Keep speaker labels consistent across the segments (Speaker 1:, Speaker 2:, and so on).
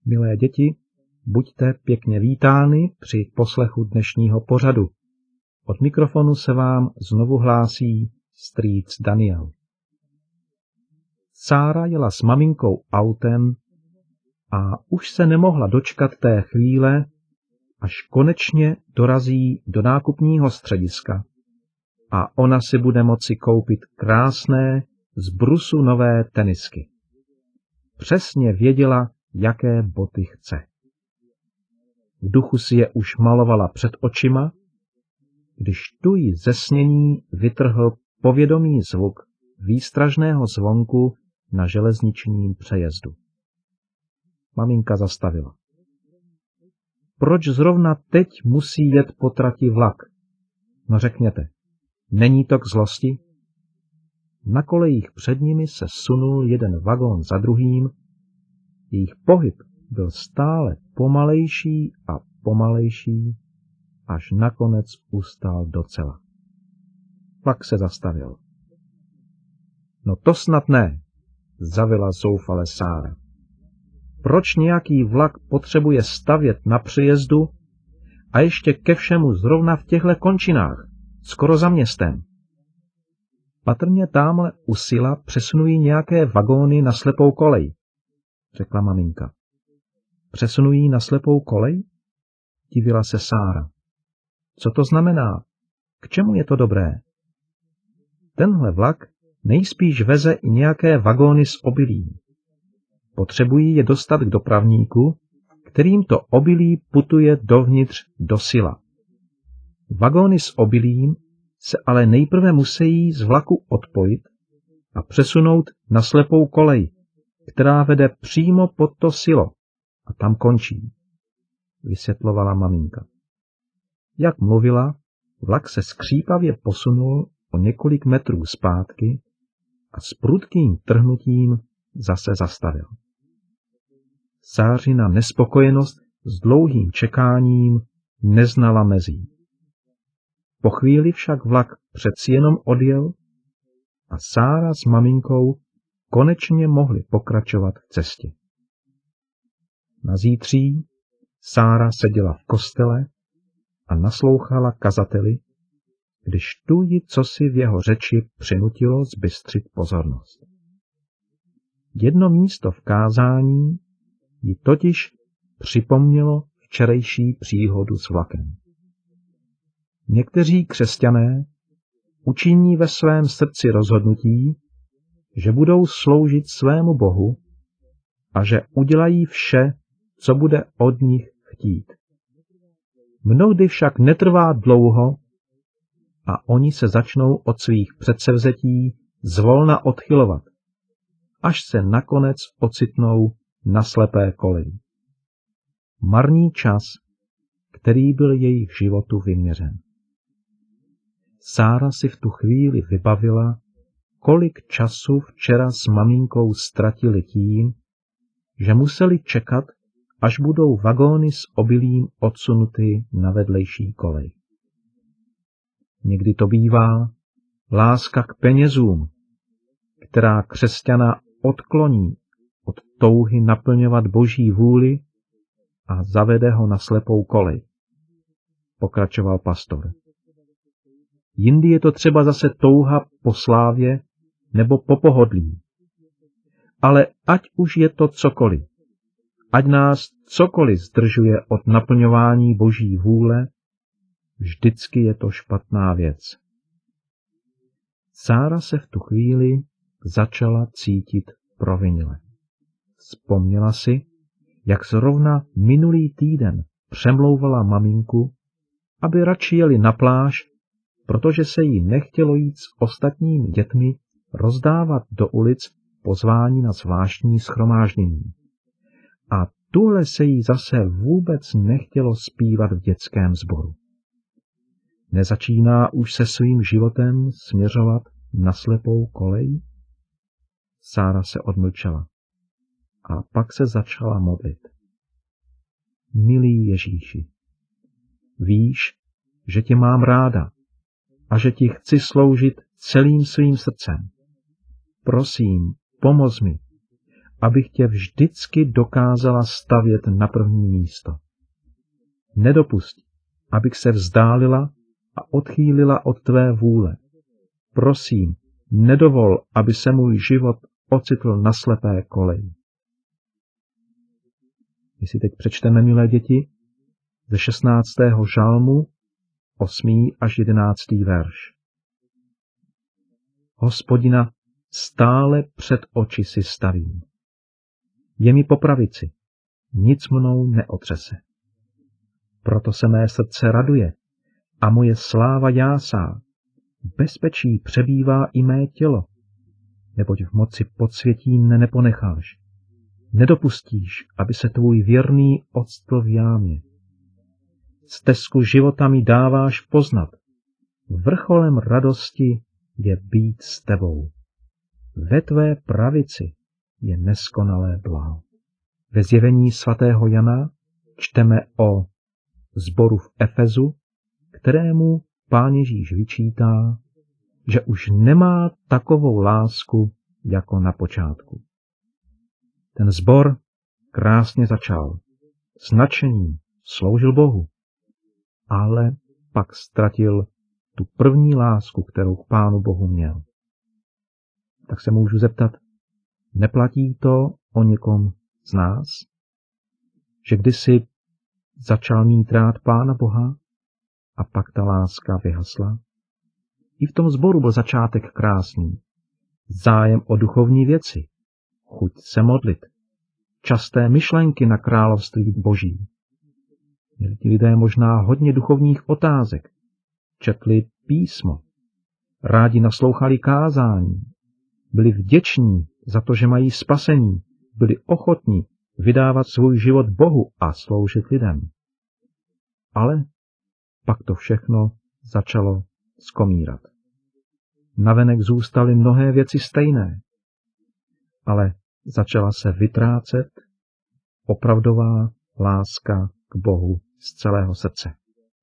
Speaker 1: Milé děti, buďte pěkně vítány při poslechu dnešního pořadu. Od mikrofonu se vám znovu hlásí strýc Daniel. Sára jela s maminkou autem a už se nemohla dočkat té chvíle, až konečně dorazí do nákupního střediska a ona si bude moci koupit krásné, z brusu nové tenisky. Přesně věděla, jaké boty chce. V duchu si je už malovala před očima, když tu jí ze snění vytrhl povědomý zvuk výstražného zvonku na železničním přejezdu. Maminka zastavila. Proč zrovna teď musí jet po trati vlak? No řekněte, není to k zlosti? Na kolejích před nimi se sunul jeden vagón za druhým, jejich pohyb byl stále pomalejší a pomalejší, až nakonec ustál docela. Vlak se zastavil. No to snad ne, zavila zoufale Sára. Proč nějaký vlak potřebuje stavět na přejezdu a ještě ke všemu zrovna v těchto končinách, skoro za městem? Patrně támhle u Sila přesunují nějaké vagóny na slepou kolej, řekla maminka. Přesunují na slepou kolej? Divila se Sára. Co to znamená? K čemu je to dobré? Tenhle vlak nejspíš veze i nějaké vagóny s obilím. Potřebují je dostat k dopravníku, kterým to obilí putuje dovnitř do Sila. Vagóny s obilím se ale nejprve musí z vlaku odpojit a přesunout na slepou kolej, která vede přímo pod to Silo a tam končí, vysvětlovala maminka. Jak mluvila, vlak se skřípavě posunul o několik metrů zpátky a s prudkým trhnutím zase zastavil. Sářina nespokojenost s dlouhým čekáním neznala mezí. Po chvíli však vlak přeci jenom odjel a Sára s maminkou konečně mohli pokračovat v cestě. Na zítří Sára seděla v kostele a naslouchala kazateli, když tu ji cosi v jeho řeči přinutilo zbystřit pozornost. Jedno místo v kázání ji totiž připomnělo včerejší příhodu s vlakem. Někteří křesťané učiní ve svém srdci rozhodnutí, že budou sloužit svému Bohu a že udělají vše, co bude od nich chtít. Mnohdy však netrvá dlouho a oni se začnou od svých předsevzetí zvolna odchylovat, až se nakonec ocitnou na slepé koleji. Marný čas, který byl jejich životu vyměřen. Sára si v tu chvíli vybavila, kolik času včera s maminkou ztratili tím, že museli čekat, až budou vagóny s obilím odsunuty na vedlejší kolej. Někdy to bývá láska k penězům, která křesťana odkloní od touhy naplňovat Boží vůli a zavede ho na slepou kolej, pokračoval pastor. Jindy je to třeba zase touha po slávě nebo po pohodlí. Ale ať už je to cokoliv, ať nás cokoliv zdržuje od naplňování Boží vůle, vždycky je to špatná věc. Sára se v tu chvíli začala cítit provinile. Vzpomněla si, jak zrovna minulý týden přemlouvala maminku, aby radši jeli na pláž, protože se jí nechtělo jít s ostatními dětmi rozdávat do ulic pozvání na zvláštní shromáždění. A tuhle se jí zase vůbec nechtělo zpívat v dětském sboru. Nezačíná už se svým životem směřovat na slepou kolej? Sára se odmlčela a pak se začala modlit. Milý Ježíši, víš, že tě mám ráda a že ti chci sloužit celým svým srdcem. Prosím, pomoz mi, abych tě vždycky dokázala stavět na první místo. Nedopusť, abych se vzdálila a odchýlila od tvé vůle. Prosím, nedovol, aby se můj život ocitl na slepé koleji. My si teď přečteme, milé děti, ze 16. žalmu, 8. až 11. verš. Hospodina stále před oči si stavím. Je mi po pravici, nic mnou neotřese. Proto se mé srdce raduje a moje sláva jásá. Bezpečí přebývá i mé tělo, neboť v moci podsvětí mne neponecháš. Nedopustíš, aby se tvůj věrný octl v jámě. Stezku života mi dáváš poznat. Vrcholem radosti je být s tebou. Ve tvé pravici je neskonalé blaho. Ve zjevení svatého Jana čteme o sboru v Efezu, kterému Pán Ježíš vyčítá, že už nemá takovou lásku jako na počátku. Ten sbor krásně začal, s nadšením sloužil Bohu, ale pak ztratil tu první lásku, kterou k Pánu Bohu měl. Tak se můžu zeptat, neplatí to o někom z nás? Že kdysi začal mít rád Pána Boha a pak ta láska vyhasla? I v tom sboru byl začátek krásný. Zájem o duchovní věci, chuť se modlit, časté myšlenky na království Boží. Měli ti lidé možná hodně duchovních otázek, četli písmo, rádi naslouchali kázání, byli vděční za to, že mají spasení, byli ochotní vydávat svůj život Bohu a sloužit lidem. Ale pak to všechno začalo skomírat. Navenek zůstaly mnohé věci stejné, ale začala se vytrácet opravdová láska k Bohu z celého srdce.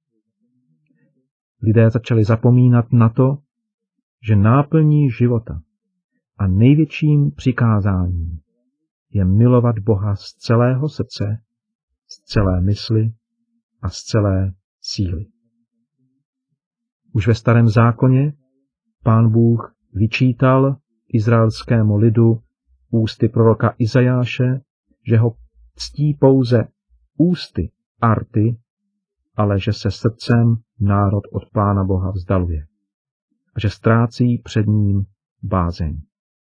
Speaker 1: Lidé začali zapomínat na to, že náplní života a největším přikázáním je milovat Boha z celého srdce, z celé mysli a z celé síly. Už ve Starém zákoně Pán Bůh vyčítal izraelskému lidu ústy proroka Izajáše, že ho ctí pouze ústy arty, ale že se srdcem národ od Pána Boha vzdaluje a že ztrácí před ním bázeň.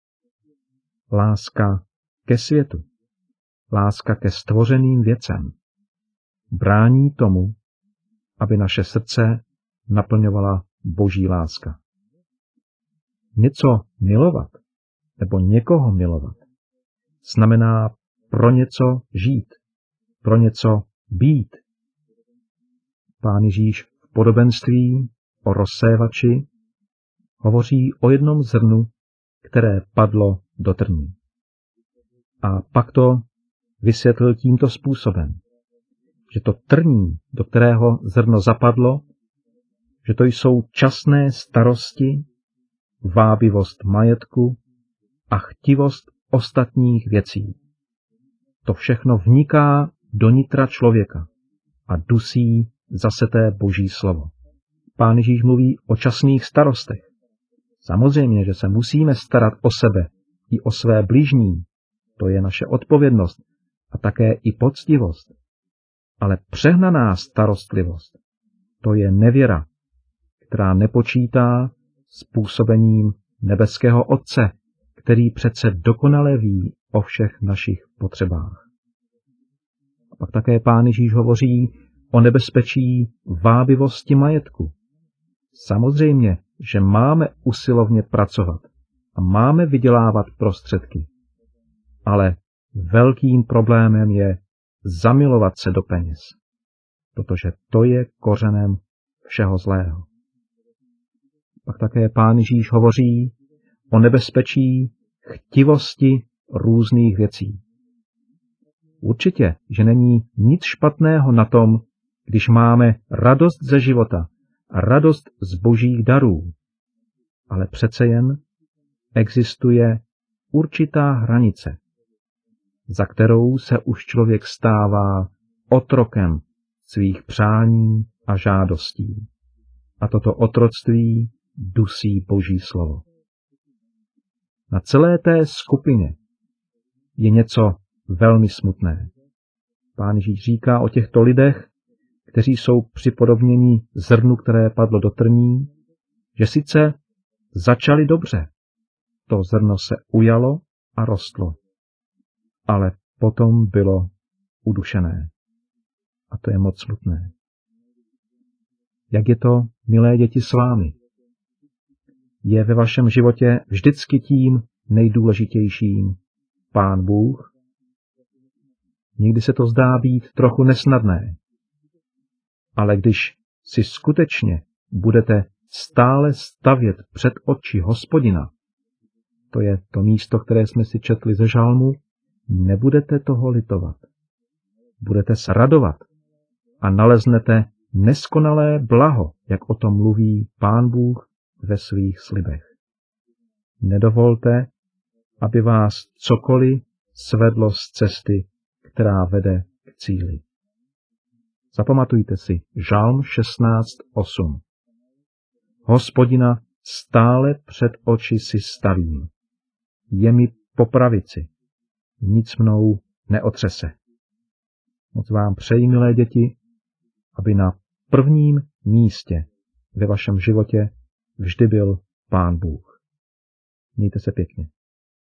Speaker 1: Láska ke světu, láska ke stvořeným věcem brání tomu, aby naše srdce naplňovala Boží láska. Něco milovat nebo někoho milovat znamená pro něco žít, pro něco být. Pán Ježíš v podobenství o rozsévači hovoří o jednom zrnu, které padlo do trní. A pak to vysvětlil tímto způsobem, že to trní, do kterého zrno zapadlo, že to jsou časné starosti, vábivost majetku a chtivost ostatních věcí. To všechno vniká do nitra člověka a dusí zaseté Boží slovo. Pán Ježíš mluví o časných starostech. Samozřejmě, že se musíme starat o sebe i o své bližní, to je naše odpovědnost a také i poctivost. Ale přehnaná starostlivost, to je nevěra, která nepočítá s působením nebeského Otce, který přece dokonale ví o všech našich potřebách. A pak také Pán Ježíš hovoří o nebezpečí vábivosti majetku. Samozřejmě, že máme usilovně pracovat a máme vydělávat prostředky, ale velkým problémem je zamilovat se do peněz, protože to je kořenem všeho zlého. Pak také Pán Ježíš hovoří o nebezpečí chtivosti různých věcí. Určitě, že není nic špatného na tom, když máme radost ze života a radost z božích darů, ale přece jen existuje určitá hranice, za kterou se už člověk stává otrokem svých přání a žádostí. A toto otroctví dusí Boží slovo. Na celé té skupině je něco velmi smutné. Pán Ježíš říká o těchto lidech, kteří jsou připodobněni zrnu, které padlo do trní, že sice začali dobře, to zrno se ujalo a rostlo, ale potom bylo udušené. A to je moc smutné. Jak je to, milé děti, s vámi? Je ve vašem životě vždycky tím nejdůležitějším Pán Bůh? Někdy se to zdá být trochu nesnadné, ale když si skutečně budete stále stavět před oči Hospodina, to je to místo, které jsme si četli ze žalmu, nebudete toho litovat. Budete se radovat a naleznete neskonalé blaho, jak o tom mluví Pán Bůh ve svých slibech. Nedovolte, aby vás cokoliv svedlo z cesty, která vede k cíli. Zapamatujte si Žalm 16:8. Hospodina stále před oči si stavím. Je mi po pravici. Nic mnou neotřese. Moc vám přeji, milé děti, aby na prvním místě ve vašem životě vždy byl Pán Bůh. Mějte se pěkně.